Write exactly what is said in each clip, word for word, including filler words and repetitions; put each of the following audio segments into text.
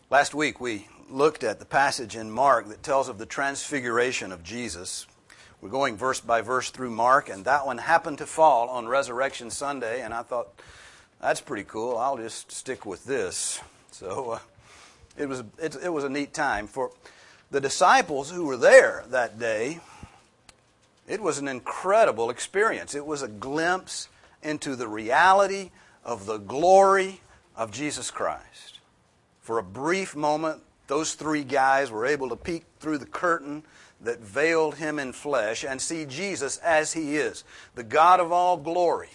Last week we looked at the passage in Mark that tells of the transfiguration of Jesus. We're going verse by verse through Mark, and that one happened to fall on Resurrection Sunday, and I thought, that's pretty cool. I'll just stick with this. So uh, it was it, it was a neat time. For the disciples who were there that day, it was an incredible experience. It was a glimpse into the reality of the glory of Jesus Christ. For a brief moment, those three guys were able to peek through the curtain that veiled him in flesh and see Jesus as he is, the God of all glory.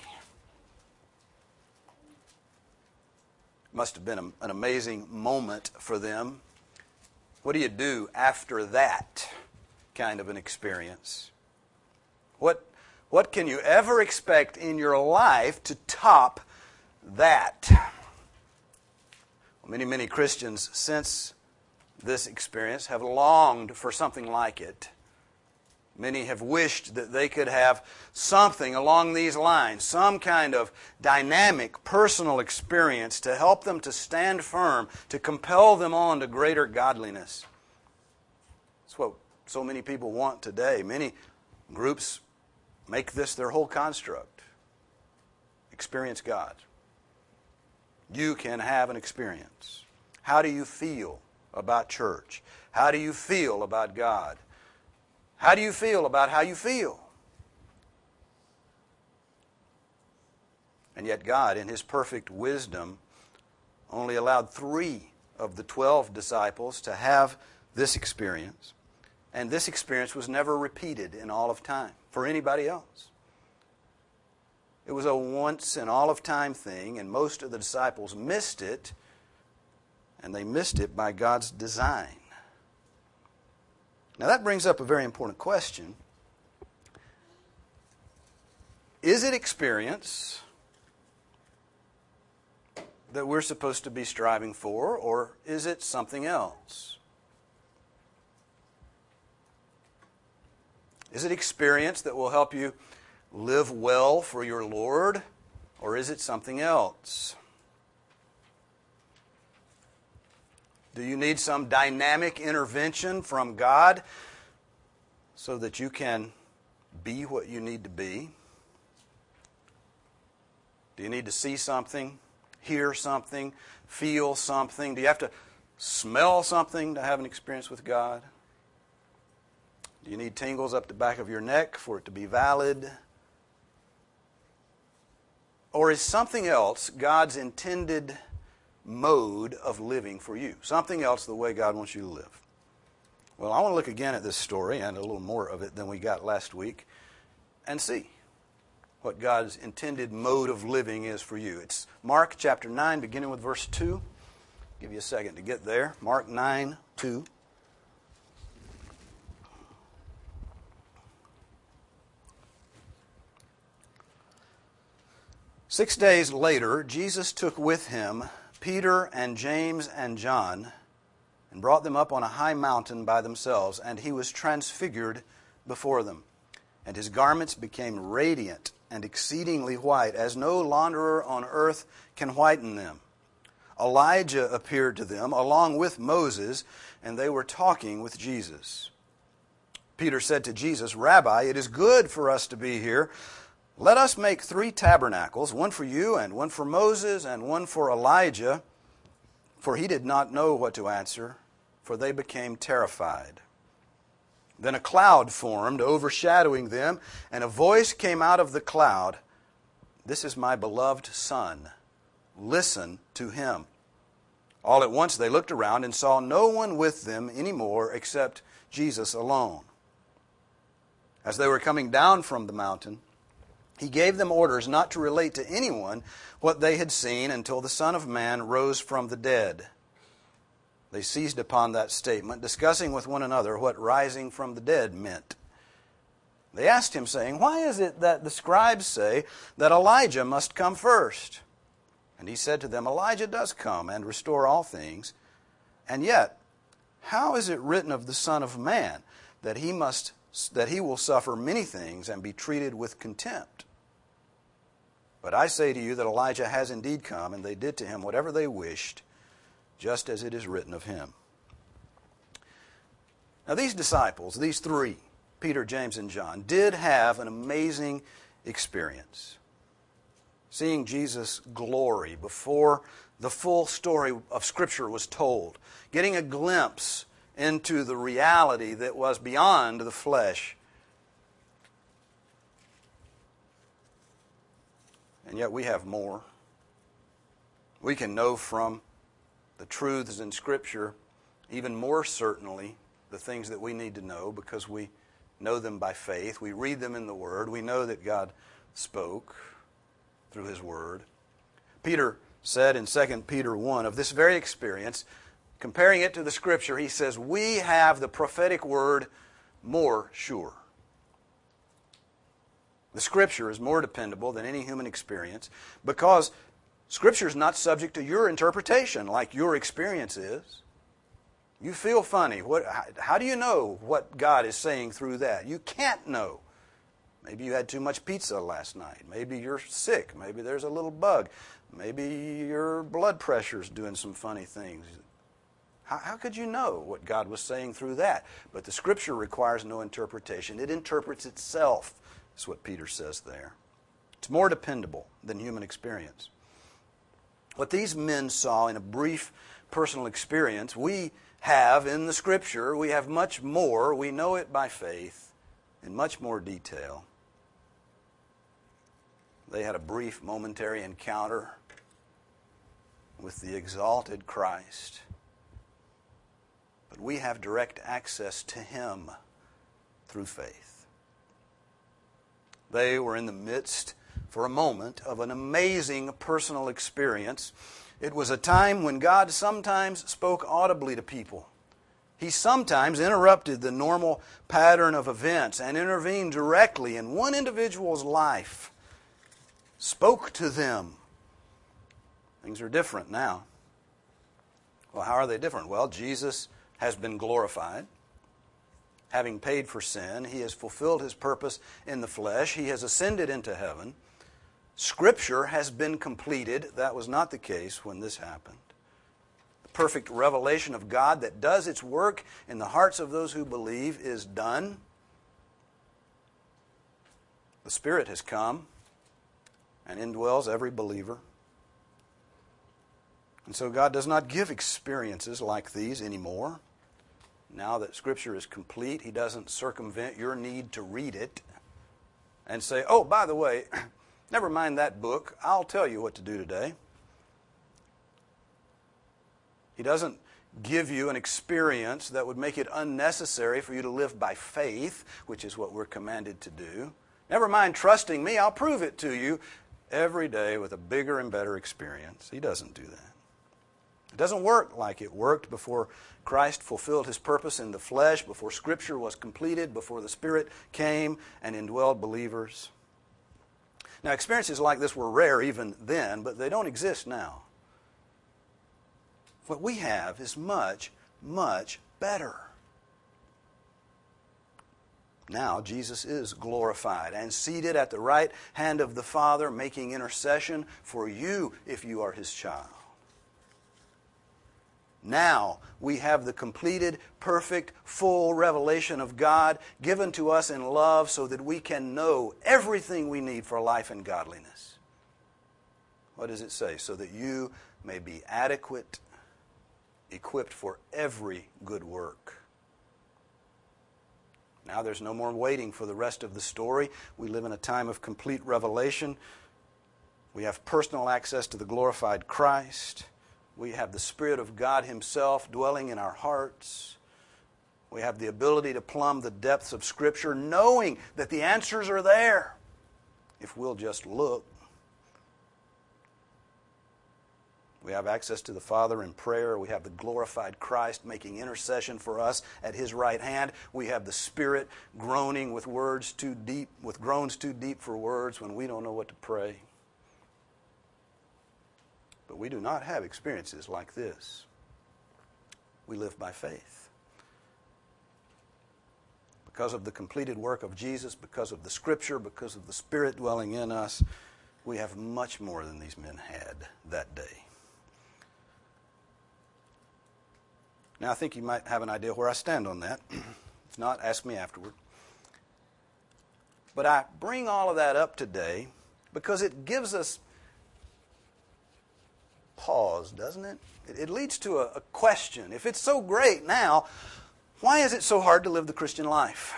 Must have been a, an amazing moment for them. What do you do after that kind of an experience? What, what can you ever expect in your life to top that? Well, many, many Christians since this experience have longed for something like it. Many have wished that they could have something along these lines, some kind of dynamic, personal experience to help them to stand firm, to compel them on to greater godliness. That's what so many people want today. Many groups make this their whole construct. Experience God. You can have an experience. How do you feel about church? How do you feel about God? How do you feel about how you feel? And yet God, in His perfect wisdom, only allowed three of the twelve disciples to have this experience. And this experience was never repeated in all of time for anybody else. It was a once in all of time thing, and most of the disciples missed it, and they missed it by God's design. Now that brings up a very important question. Is it experience that we're supposed to be striving for, or is it something else? Is it experience that will help you live well for your Lord, or is it something else? Do you need some dynamic intervention from God so that you can be what you need to be? Do you need to see something, hear something, feel something? Do you have to smell something to have an experience with God? Do you need tingles up the back of your neck for it to be valid? Or is something else God's intended mode of living for you? Something else the way God wants you to live? Well, I want to look again at this story and a little more of it than we got last week and see what God's intended mode of living is for you. It's Mark chapter nine, beginning with verse two. I'll give you a second to get there. Mark nine, two. Six days later, Jesus took with him Peter and James and John and brought them up on a high mountain by themselves, and he was transfigured before them. And his garments became radiant and exceedingly white, as no launderer on earth can whiten them. Elijah appeared to them along with Moses, and they were talking with Jesus. Peter said to Jesus, "Rabbi, it is good for us to be here. Let us make three tabernacles, one for you and one for Moses and one for Elijah." For he did not know what to answer, for they became terrified. Then a cloud formed, overshadowing them, and a voice came out of the cloud, "This is my beloved Son. Listen to him." All at once they looked around and saw no one with them anymore except Jesus alone. As they were coming down from the mountain, he gave them orders not to relate to anyone what they had seen until the Son of Man rose from the dead. They seized upon that statement, discussing with one another what rising from the dead meant. They asked him, saying, "Why is it that the scribes say that Elijah must come first?" And he said to them, "Elijah does come and restore all things. And yet, how is it written of the Son of Man that he must that he will suffer many things and be treated with contempt? But I say to you that Elijah has indeed come, and they did to him whatever they wished, just as it is written of him. Now these disciples, these three, Peter, James, and John, did have an amazing experience. Seeing Jesus' glory before the full story of Scripture was told. Getting a glimpse into the reality that was beyond the flesh. And yet we have more. We can know from the truths in Scripture, even more certainly, the things that we need to know because we know them by faith. We read them in the Word. We know that God spoke through His Word. Peter said in Second Peter one of this very experience, comparing it to the Scripture, he says, we have the prophetic word more sure. The Scripture is more dependable than any human experience because Scripture is not subject to your interpretation like your experience is. You feel funny. What, how do you know what God is saying through that? You can't know. Maybe you had too much pizza last night. Maybe you're sick. Maybe there's a little bug. Maybe your blood pressure's doing some funny things. How, how could you know what God was saying through that? But the Scripture requires no interpretation. It interprets itself, is what Peter says there. It's more dependable than human experience. What these men saw in a brief personal experience, we have in the Scripture. We have much more. We know it by faith in much more detail. They had a brief momentary encounter with the exalted Christ. But we have direct access to Him through faith. They were in the midst, for a moment, of an amazing personal experience. It was a time when God sometimes spoke audibly to people. He sometimes interrupted the normal pattern of events and intervened directly in one individual's life, spoke to them. Things are different now. Well, how are they different? Well, Jesus has been glorified. Having paid for sin, He has fulfilled His purpose in the flesh. He has ascended into heaven. Scripture has been completed. That was not the case when this happened. The perfect revelation of God that does its work in the hearts of those who believe is done. The Spirit has come and indwells every believer. And so God does not give experiences like these anymore. Now that Scripture is complete, He doesn't circumvent your need to read it and say, oh, by the way, never mind that book, I'll tell you what to do today. He doesn't give you an experience that would make it unnecessary for you to live by faith, which is what we're commanded to do. Never mind trusting me, I'll prove it to you every day with a bigger and better experience. He doesn't do that. It doesn't work like it worked before Christ fulfilled His purpose in the flesh, before Scripture was completed, before the Spirit came and indwelled believers. Now, experiences like this were rare even then, but they don't exist now. What we have is much, much better. Now, Jesus is glorified and seated at the right hand of the Father, making intercession for you if you are His child. Now we have the completed, perfect, full revelation of God given to us in love so that we can know everything we need for life and godliness. What does it say? So that you may be adequate, equipped for every good work. Now there's no more waiting for the rest of the story. We live in a time of complete revelation. We have personal access to the glorified Christ. We have the Spirit of God Himself dwelling in our hearts. We have the ability to plumb the depths of Scripture, knowing that the answers are there if we'll just look. We have access to the Father in prayer. We have the glorified Christ making intercession for us at His right hand. We have the Spirit groaning with words too deep, with groans too deep for words when we don't know what to pray. But we do not have experiences like this. We live by faith. Because of the completed work of Jesus, because of the Scripture, because of the Spirit dwelling in us, we have much more than these men had that day. Now, I think you might have an idea where I stand on that. If not, ask me afterward. But I bring all of that up today because it gives us pause, doesn't it? It, it leads to a, a question. If it's so great now, why is it so hard to live the Christian life?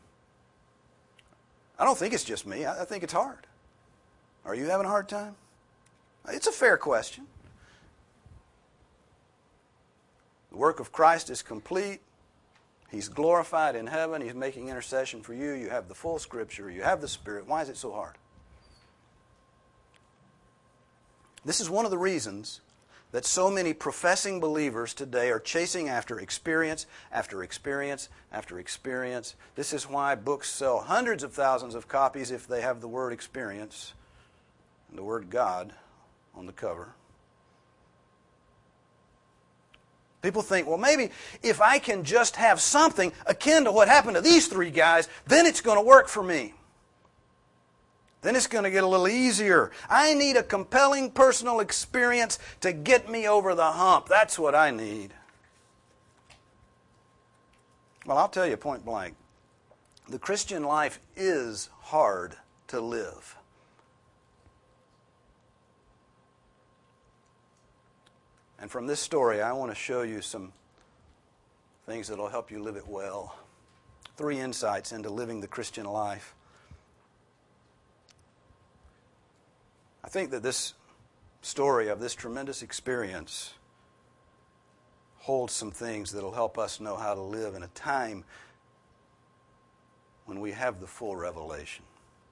I don't think it's just me. I, I think it's hard. Are you having a hard time? It's a fair question. The work of Christ is complete. He's glorified in heaven. He's making intercession for you. You have the full Scripture. You have the Spirit. Why is it so hard? This is one of the reasons that so many professing believers today are chasing after experience after experience after experience. This is why books sell hundreds of thousands of copies if they have the word experience and the word God on the cover. People think, well, maybe if I can just have something akin to what happened to these three guys, then it's going to work for me. Then it's going to get a little easier. I need a compelling personal experience to get me over the hump. That's what I need. Well, I'll tell you point blank. The Christian life is hard to live. And from this story, I want to show you some things that will help you live it well. Three insights into living the Christian life. I think that this story of this tremendous experience holds some things that will help us know how to live in a time when we have the full revelation.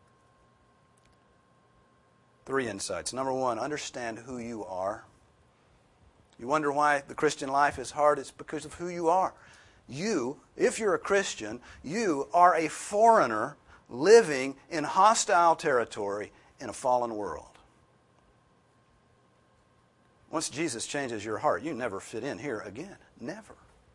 Three insights. Number one, understand who you are. You wonder why the Christian life is hard? It's because of who you are. You, if you're a Christian, you are a foreigner living in hostile territory in a fallen world. Once Jesus changes your heart, you never fit in here again. Never.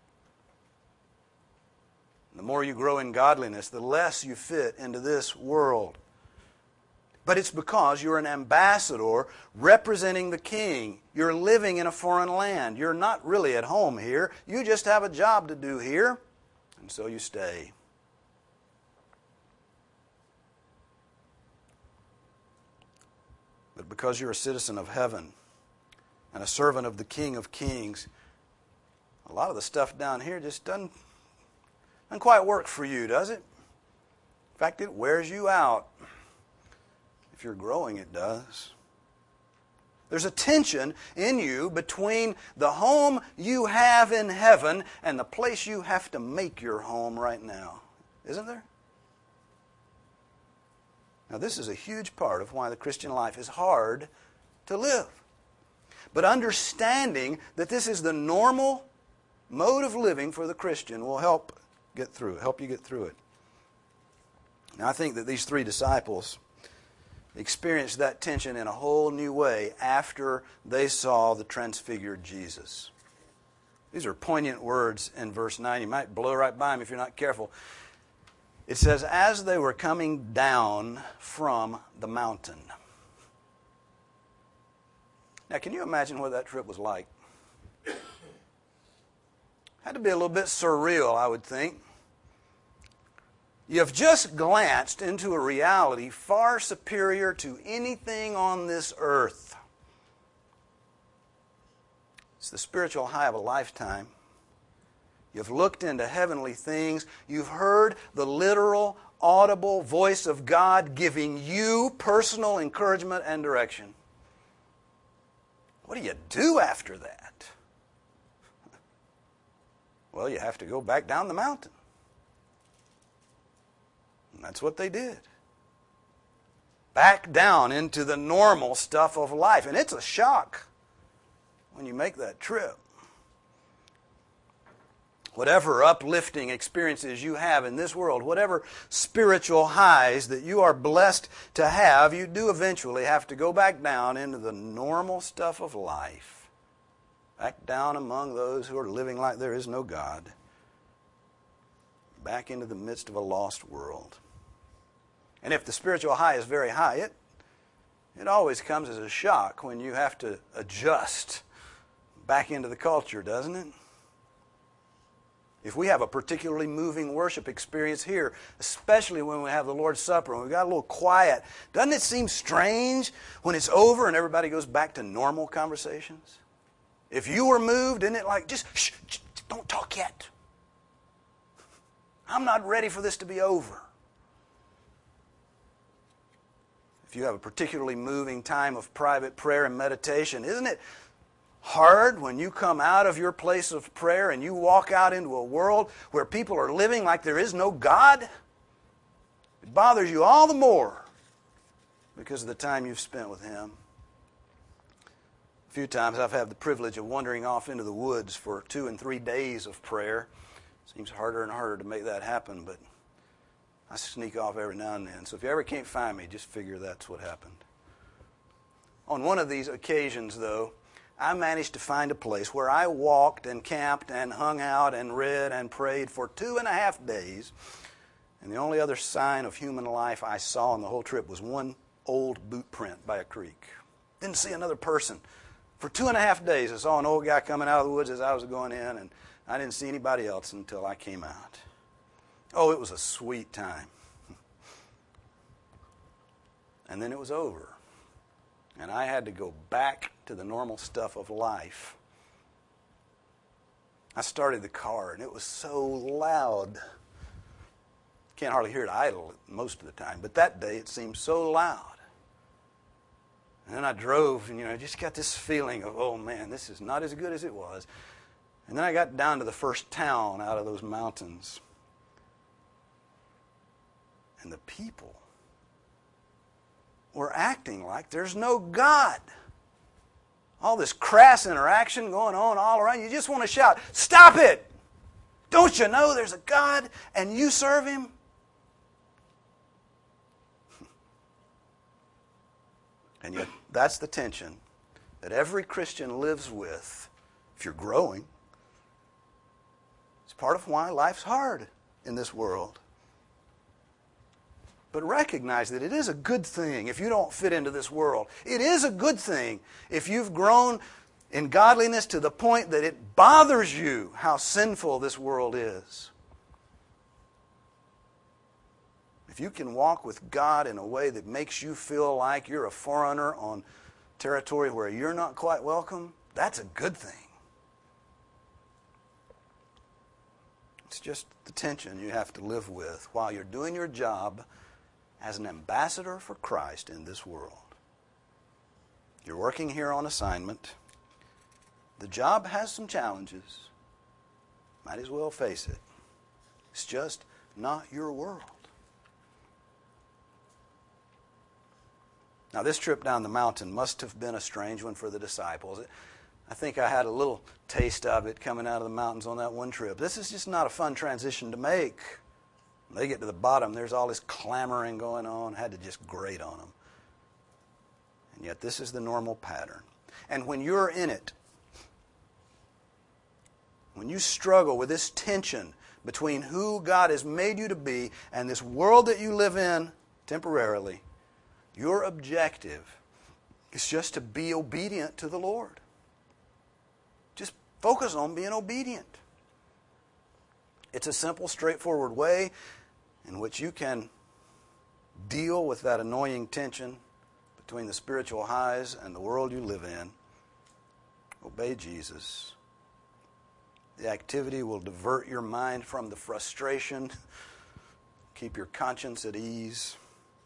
The more you grow in godliness, the less you fit into this world. But it's because you're an ambassador representing the King. You're living in a foreign land. You're not really at home here. You just have a job to do here, and so you stay. But because you're a citizen of heaven and a servant of the King of Kings, a lot of the stuff down here just doesn't, doesn't quite work for you, does it? In fact, it wears you out. If you're growing, it does. There's a tension in you between the home you have in heaven and the place you have to make your home right now. Isn't there? Now, this is a huge part of why the Christian life is hard to live. But understanding that this is the normal mode of living for the Christian will help get through it, help you get through it. Now, I think that these three disciples experienced that tension in a whole new way after they saw the transfigured Jesus. These are poignant words in verse nine. You might blow right by them if you're not careful. It says, as they were coming down from the mountain. Now, can you imagine what that trip was like? Had to be a little bit surreal, I would think. You've just glanced into a reality far superior to anything on this earth. It's the spiritual high of a lifetime. You've looked into heavenly things. You've heard the literal, audible voice of God giving you personal encouragement and direction. What do you do after that? Well, you have to go back down the mountain. And that's what they did. Back down into the normal stuff of life. And it's a shock when you make that trip. Whatever uplifting experiences you have in this world, whatever spiritual highs that you are blessed to have, you do eventually have to go back down into the normal stuff of life. Back down among those who are living like there is no God. Back into the midst of a lost world. And if the spiritual high is very high, it, it always comes as a shock when you have to adjust back into the culture, doesn't it? If we have a particularly moving worship experience here, especially when we have the Lord's Supper and we got a little quiet, doesn't it seem strange when it's over and everybody goes back to normal conversations? If you were moved, isn't it like, just shh, shh, don't talk yet. I'm not ready for this to be over. If you have a particularly moving time of private prayer and meditation, isn't it hard when you come out of your place of prayer and you walk out into a world where people are living like there is no God? It bothers you all the more because of the time you've spent with Him. A few times I've had the privilege of wandering off into the woods for two and three days of prayer. Seems harder and harder to make that happen, but I sneak off every now and then. So if you ever can't find me, just figure that's what happened. On one of these occasions, though, I managed to find a place where I walked and camped and hung out and read and prayed for two and a half days. And the only other sign of human life I saw on the whole trip was one old boot print by a creek. Didn't see another person. For two and a half days, I saw an old guy coming out of the woods as I was going in, and I didn't see anybody else until I came out. Oh, it was a sweet time. And then it was over. And I had to go back to the normal stuff of life. I started the car, and it was so loud. Can't hardly hear it idle most of the time, but that day it seemed so loud. And then I drove, and you know, I just got this feeling of, oh man, this is not as good as it was. And then I got down to the first town out of those mountains. And the people were acting like there's no God. All this crass interaction going on all around. You just want to shout, stop it! Don't you know there's a God and you serve Him? And yet that's the tension that every Christian lives with if you're growing. It's part of why life's hard in this world. But recognize that it is a good thing if you don't fit into this world. It is a good thing if you've grown in godliness to the point that it bothers you how sinful this world is. If you can walk with God in a way that makes you feel like you're a foreigner on territory where you're not quite welcome, that's a good thing. It's just the tension you have to live with while you're doing your job as an ambassador for Christ in this world. You're working here on assignment. The job has some challenges. Might as well face it. It's just not your world. Now, this trip down the mountain must have been a strange one for the disciples. I think I had a little taste of it coming out of the mountains on that one trip. This is just not a fun transition to make. When they get to the bottom, there's all this clamoring going on. I had to just grate on them. And yet this is the normal pattern. And when you're in it, when you struggle with this tension between who God has made you to be and this world that you live in temporarily, your objective is just to be obedient to the Lord. Just focus on being obedient. It's a simple, straightforward way in which you can deal with that annoying tension between the spiritual highs and the world you live in. Obey Jesus. The activity will divert your mind from the frustration, keep your conscience at ease.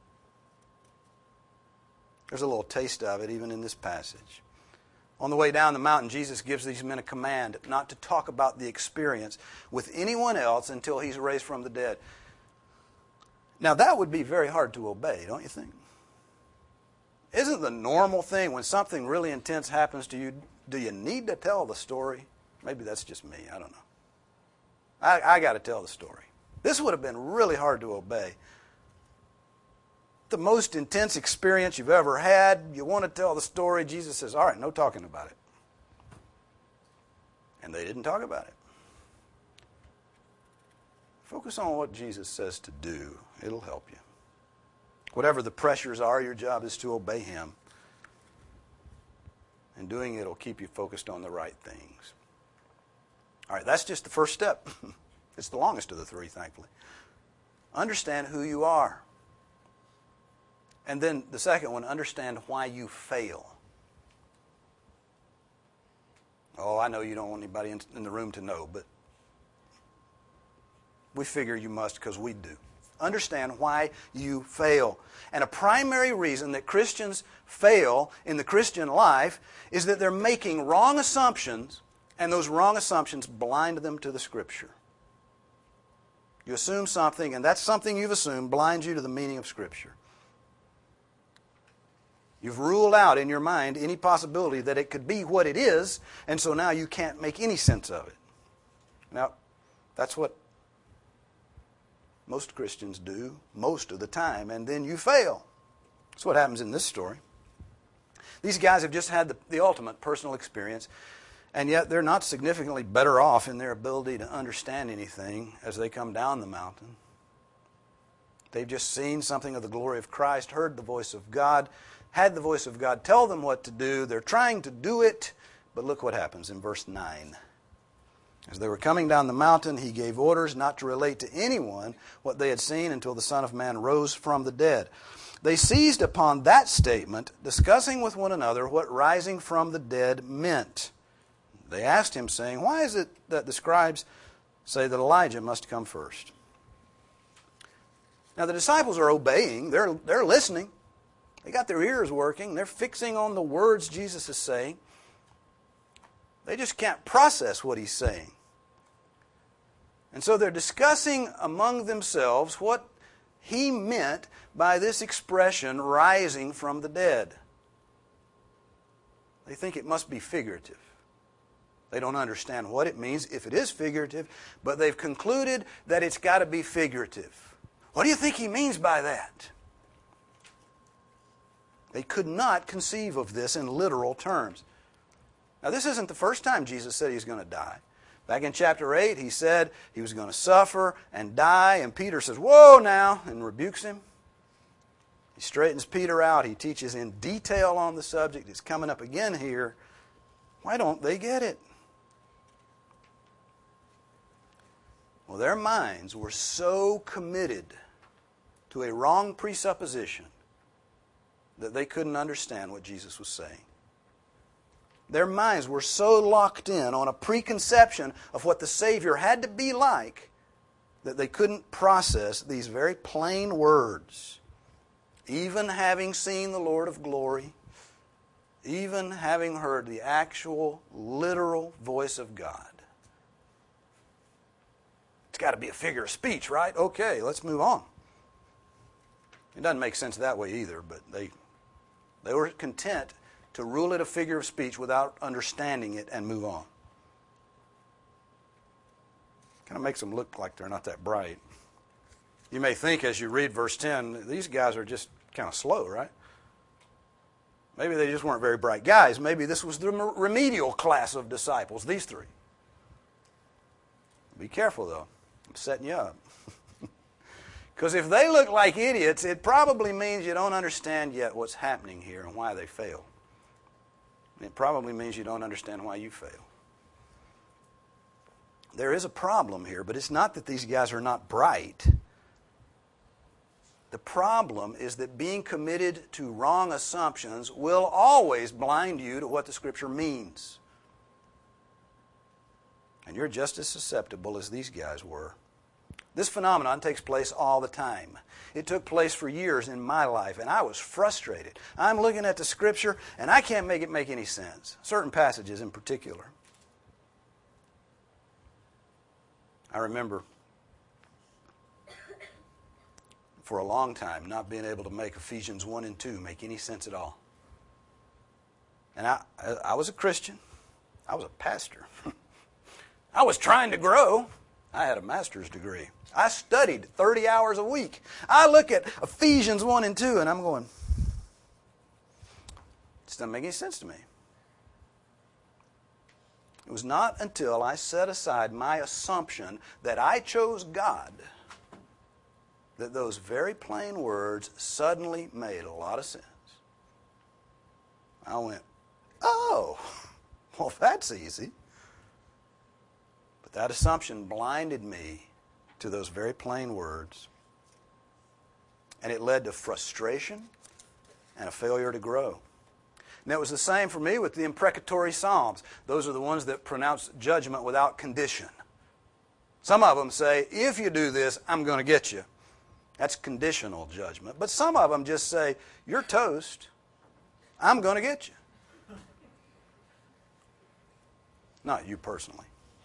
There's a little taste of it even in this passage. On the way down the mountain, Jesus gives these men a command not to talk about the experience with anyone else until He's raised from the dead. Now, that would be very hard to obey, don't you think? Isn't the normal thing when something really intense happens to you, do you need to tell the story? Maybe that's just me. I don't know. I, I got to tell the story. This would have been really hard to obey. The most intense experience you've ever had, you want to tell the story, Jesus says, all right, no talking about it. And they didn't talk about it. Focus on what Jesus says to do. It'll help you. Whatever the pressures are, your job is to obey Him. And doing it will keep you focused on the right things. All right, that's just the first step. It's the longest of the three, thankfully. Understand who you are. And then the second one, understand why you fail. Oh, I know you don't want anybody in, in the room to know, but we figure you must because we do. Understand why you fail. And a primary reason that Christians fail in the Christian life is that they're making wrong assumptions, and those wrong assumptions blind them to the Scripture. You assume something, and that something you've assumed blinds you to the meaning of Scripture. You've ruled out in your mind any possibility that it could be what it is, and so now you can't make any sense of it. Now, that's what most Christians do most of the time, and then you fail. That's what happens in this story. These guys have just had the, the ultimate personal experience, and yet they're not significantly better off in their ability to understand anything as they come down the mountain. They've just seen something of the glory of Christ, heard the voice of God, had the voice of God tell them what to do. They're trying to do it, but look what happens in verse nine. As they were coming down the mountain, he gave orders not to relate to anyone what they had seen until the Son of Man rose from the dead. They seized upon that statement, discussing with one another what rising from the dead meant. They asked him, saying, "Why is it that the scribes say that Elijah must come first?" Now the disciples are obeying. They're, they're listening. They got their ears working. They're fixing on the words Jesus is saying. They just can't process what he's saying. And so they're discussing among themselves what he meant by this expression, rising from the dead. They think it must be figurative. They don't understand what it means if it is figurative, but they've concluded that it's got to be figurative. What do you think he means by that? They could not conceive of this in literal terms. Now, this isn't the first time Jesus said he's going to die. Back in chapter eight, he said he was going to suffer and die, and Peter says, "Whoa now," and rebukes him. He straightens Peter out. He teaches in detail on the subject. It's coming up again here. Why don't they get it? Well, their minds were so committed to a wrong presupposition that they couldn't understand what Jesus was saying. Their minds were so locked in on a preconception of what the Savior had to be like that they couldn't process these very plain words. Even having seen the Lord of glory, even having heard the actual, literal voice of God. It's got to be a figure of speech, right? Okay, let's move on. It doesn't make sense that way either, but they, they were content to rule it a figure of speech without understanding it and move on. Kind of makes them look like they're not that bright. You may think as you read verse ten, these guys are just kind of slow, right? Maybe they just weren't very bright guys. Maybe this was the remedial class of disciples, these three. Be careful, though. I'm setting you up. Because if they look like idiots, it probably means you don't understand yet what's happening here and why they fail. It probably means you don't understand why you fail. There is a problem here, but it's not that these guys are not bright. The problem is that being committed to wrong assumptions will always blind you to what the Scripture means. And you're just as susceptible as these guys were. This phenomenon takes place all the time. It took place for years in my life, and I was frustrated. I'm looking at the Scripture, and I can't make it make any sense. Certain passages in particular. I remember for a long time not being able to make Ephesians one and two make any sense at all. And I, I was a Christian. I was a pastor. I was trying to grow. I had a master's degree. I studied thirty hours a week. I look at Ephesians one and two and I'm going, it doesn't make any sense to me. It was not until I set aside my assumption that I chose God that those very plain words suddenly made a lot of sense. I went, oh, well, that's easy. But That assumption blinded me to those very plain words. And it led to frustration and a failure to grow. And it was the same for me with the imprecatory Psalms. Those are the ones that pronounce judgment without condition. Some of them say, if you do this, I'm going to get you. That's conditional judgment. But some of them just say, you're toast. I'm going to get you. Not you personally.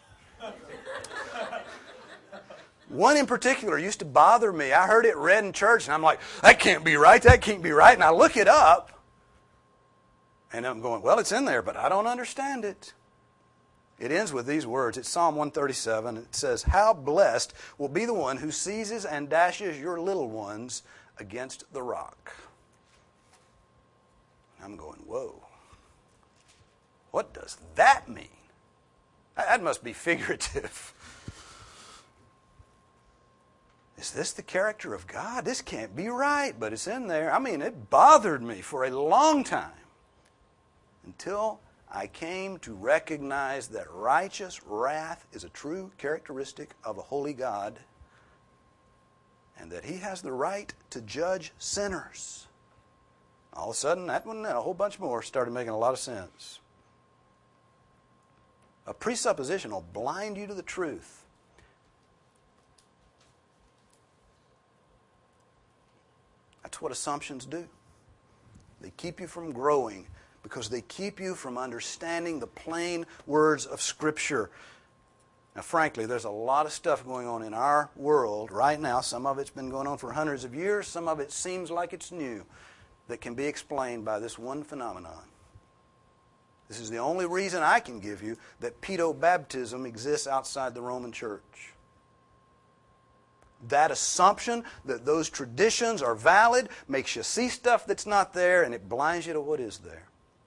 One in particular used to bother me. I heard it read in church, and I'm like, that can't be right, that can't be right. And I look it up, and I'm going, well, it's in there, but I don't understand it. It ends with these words. It's Psalm one thirty-seven. It says, how blessed will be the one who seizes and dashes your little ones against the rock. I'm going, whoa. What does that mean? That must be figurative. Is this the character of God? This can't be right, but it's in there. I mean, it bothered me for a long time until I came to recognize that righteous wrath is a true characteristic of a holy God and that He has the right to judge sinners. All of a sudden, that one and a whole bunch more started making a lot of sense. A presupposition will blind you to the truth. That's what assumptions do. They keep you from growing because they keep you from understanding the plain words of Scripture. Now, frankly, there's a lot of stuff going on in our world right now. Some of it's been going on for hundreds of years. Some of it seems like it's new, that can be explained by this one phenomenon. This is the only reason I can give you that pedobaptism exists outside the Roman Church. That assumption that those traditions are valid makes you see stuff that's not there, and it blinds you to what is there.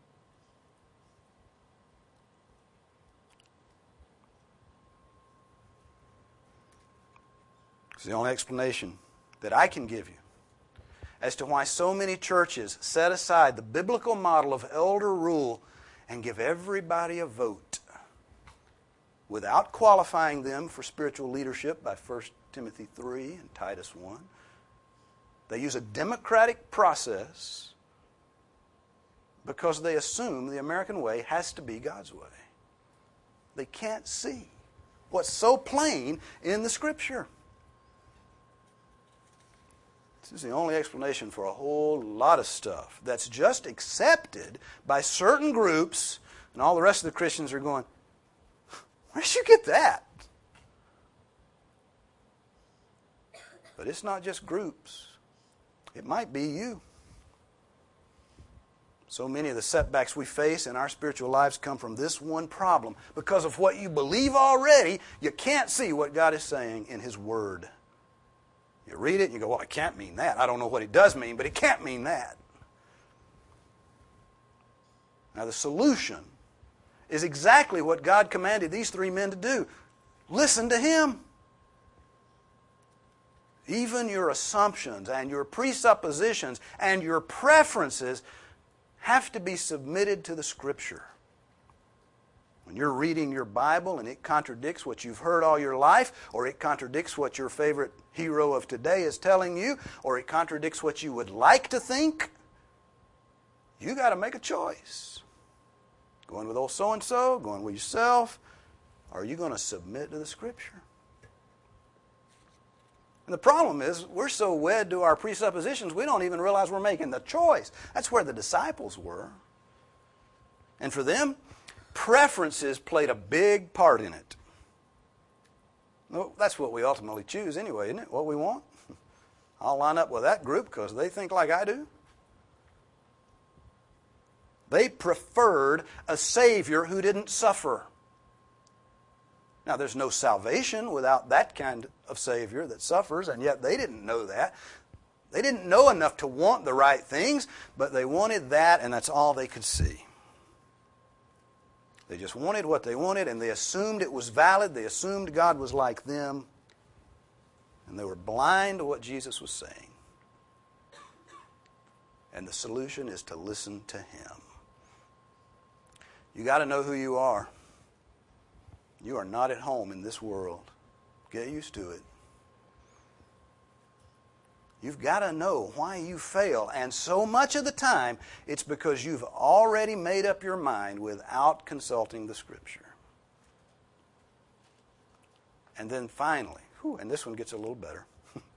It's the only explanation that I can give you as to why so many churches set aside the biblical model of elder rule and give everybody a vote without qualifying them for spiritual leadership by First Timothy three and Titus one. They use a democratic process because they assume the American way has to be God's way. They can't see what's so plain in the Scripture. This is the only explanation for a whole lot of stuff that's just accepted by certain groups, and all the rest of the Christians are going, where did you get that? But it's not just groups. It might be you. So many of the setbacks we face in our spiritual lives come from this one problem. Because of what you believe already, you can't see what God is saying in His Word. You read it and you go, well, it can't mean that. I don't know what it does mean, but it can't mean that. Now the solution is exactly what God commanded these three men to do. Listen to Him. Even your assumptions and your presuppositions and your preferences have to be submitted to the Scripture. When you're reading your Bible and it contradicts what you've heard all your life, or it contradicts what your favorite hero of today is telling you, or it contradicts what you would like to think, you got to make a choice. Going with old so-and-so, going with yourself, or are you going to submit to the Scripture? And the problem is, we're so wed to our presuppositions, we don't even realize we're making the choice. That's where the disciples were. And for them, preferences played a big part in it. Well, that's what we ultimately choose anyway, isn't it? What we want. I'll line up with that group because they think like I do. They preferred a Savior who didn't suffer. Now, there's no salvation without that kind of Savior that suffers, and yet they didn't know that. They didn't know enough to want the right things, but they wanted that, and that's all they could see. They just wanted what they wanted, and they assumed it was valid. They assumed God was like them, and they were blind to what Jesus was saying. And the solution is to listen to Him. You got to know who you are. You are not at home in this world. Get used to it. You've got to know why you fail. And so much of the time, it's because you've already made up your mind without consulting the Scripture. And then finally, whew, and this one gets a little better.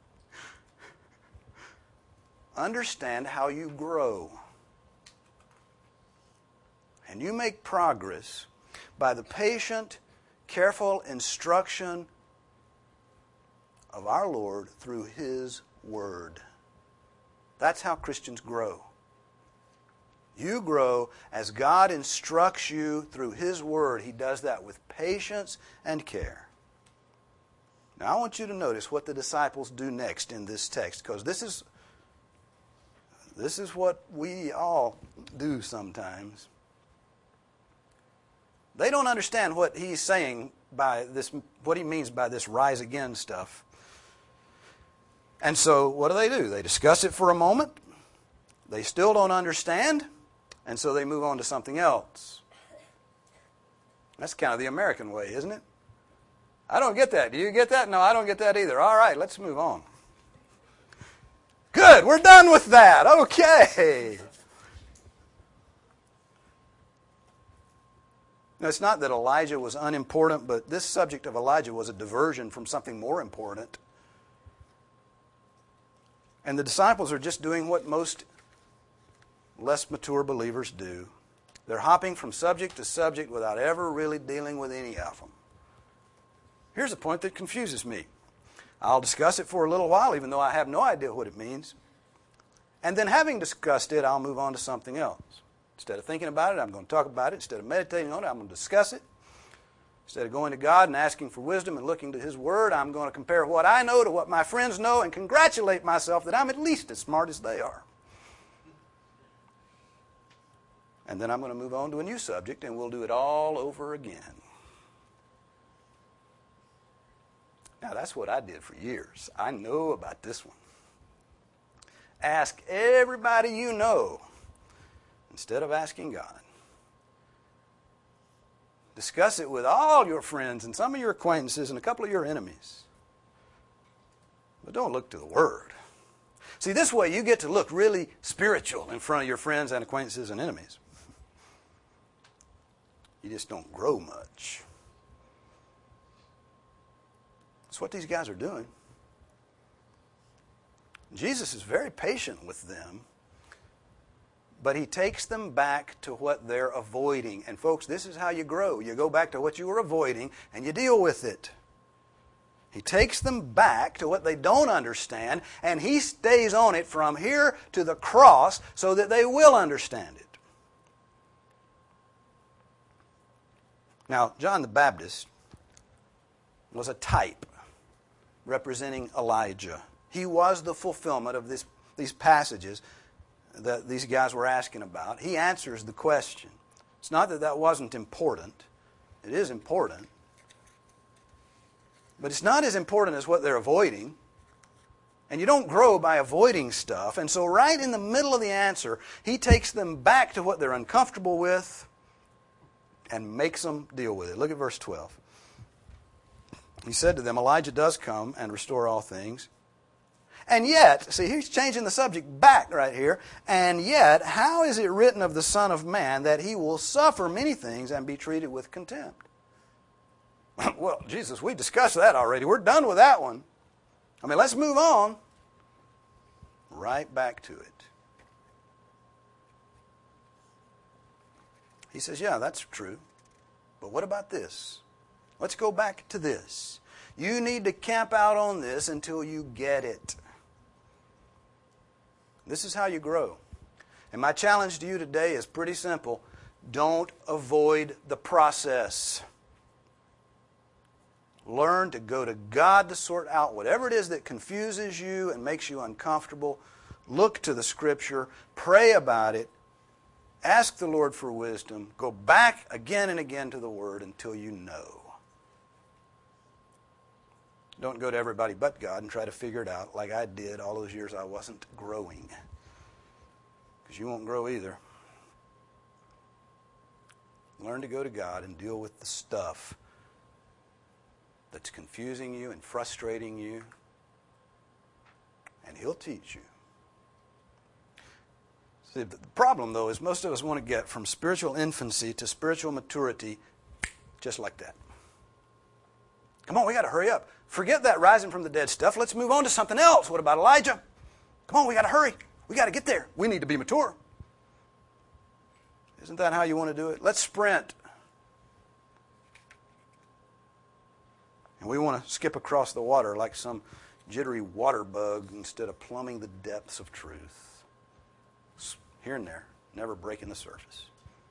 Understand how you grow. And you make progress by the patient, careful instruction of our Lord through His Word. That's how Christians grow. You grow as God instructs you through His Word. He does that with patience and care. Now I want you to notice what the disciples do next in this text, because this is this is what we all do sometimes. They don't understand what he's saying by this, what he means by this rise again stuff. And so what do they do? They discuss it for a moment. They still don't understand. And so they move on to something else. That's kind of the American way, isn't it? I don't get that. Do you get that? No, I don't get that either. All right, let's move on. Good, we're done with that. Okay. Now, it's not that Elijah was unimportant, but this subject of Elijah was a diversion from something more important. And the disciples are just doing what most less mature believers do. They're hopping from subject to subject without ever really dealing with any of them. Here's a point that confuses me. I'll discuss it for a little while, even though I have no idea what it means. And then having discussed it, I'll move on to something else. Instead of thinking about it, I'm going to talk about it. Instead of meditating on it, I'm going to discuss it. Instead of going to God and asking for wisdom and looking to His Word, I'm going to compare what I know to what my friends know and congratulate myself that I'm at least as smart as they are. And then I'm going to move on to a new subject, and we'll do it all over again. Now, that's what I did for years. I know about this one. Ask everybody you know instead of asking God. Discuss it with all your friends and some of your acquaintances and a couple of your enemies. But don't look to the Word. See, this way you get to look really spiritual in front of your friends and acquaintances and enemies. You just don't grow much. That's what these guys are doing. Jesus is very patient with them, but He takes them back to what they're avoiding. And folks, this is how you grow. You go back to what you were avoiding and you deal with it. He takes them back to what they don't understand, and He stays on it from here to the cross so that they will understand it. Now, John the Baptist was a type representing Elijah. He was the fulfillment of this, these passages that these guys were asking about. He answers the question. It's not that that wasn't important. It is important. But it's not as important as what they're avoiding. And you don't grow by avoiding stuff. And so right in the middle of the answer, He takes them back to what they're uncomfortable with and makes them deal with it. Look at verse twelve. He said to them, Elijah does come and restore all things. And yet, see, he's changing the subject back right here. And yet, how is it written of the Son of Man that He will suffer many things and be treated with contempt? Well, Jesus, we discussed that already. We're done with that one. I mean, let's move on. Right back to it. He says, yeah, that's true. But what about this? Let's go back to this. You need to camp out on this until you get it. This is how you grow. And my challenge to you today is pretty simple. Don't avoid the process. Learn to go to God to sort out whatever it is that confuses you and makes you uncomfortable. Look to the Scripture. Pray about it. Ask the Lord for wisdom. Go back again and again to the Word until you know. Don't go to everybody but God and try to figure it out like I did all those years I wasn't growing. Because you won't grow either. Learn to go to God and deal with the stuff that's confusing you and frustrating you, and He'll teach you. See, the problem, though, is most of us want to get from spiritual infancy to spiritual maturity just like that. Come on, we got to hurry up. Forget that rising from the dead stuff. Let's move on to something else. What about Elijah? Come on, we got to hurry. We got to get there. We need to be mature. Isn't that how you want to do it? Let's sprint. And we want to skip across the water like some jittery water bug instead of plumbing the depths of truth. Here and there, never breaking the surface.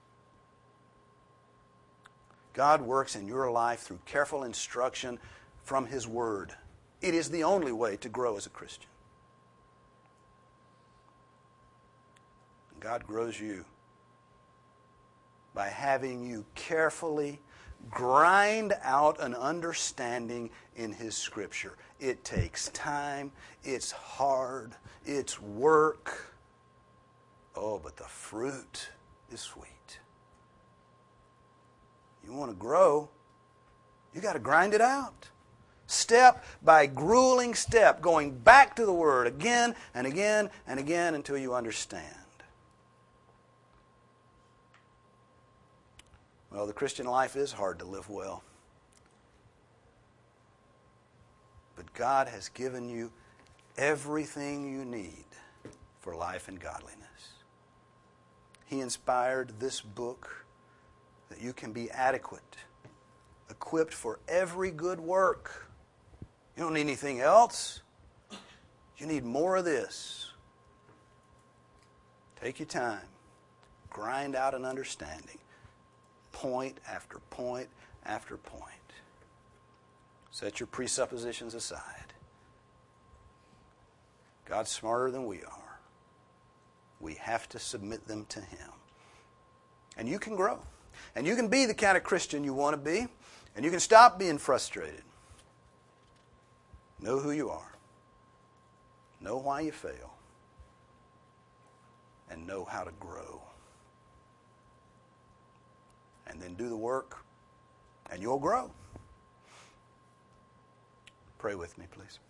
God works in your life through careful instruction from His Word. It is the only way to grow as a Christian. God grows you by having you carefully grind out an understanding in His Scripture. It takes time, it's hard, it's work. Oh, but the fruit is sweet. You want to grow, you got to grind it out. Step by grueling step, going back to the Word again and again and again until you understand. Well, the Christian life is hard to live well. But God has given you everything you need for life and godliness. He inspired this book that you can be adequate, equipped for every good work. You don't need anything else. You need more of this. Take your time. Grind out an understanding. Point after point after point. Set your presuppositions aside. God's smarter than we are. We have to submit them to Him. And you can grow. And you can be the kind of Christian you want to be. And you can stop being frustrated. Know who you are. Know why you fail. And know how to grow. And then do the work, and you'll grow. Pray with me, please.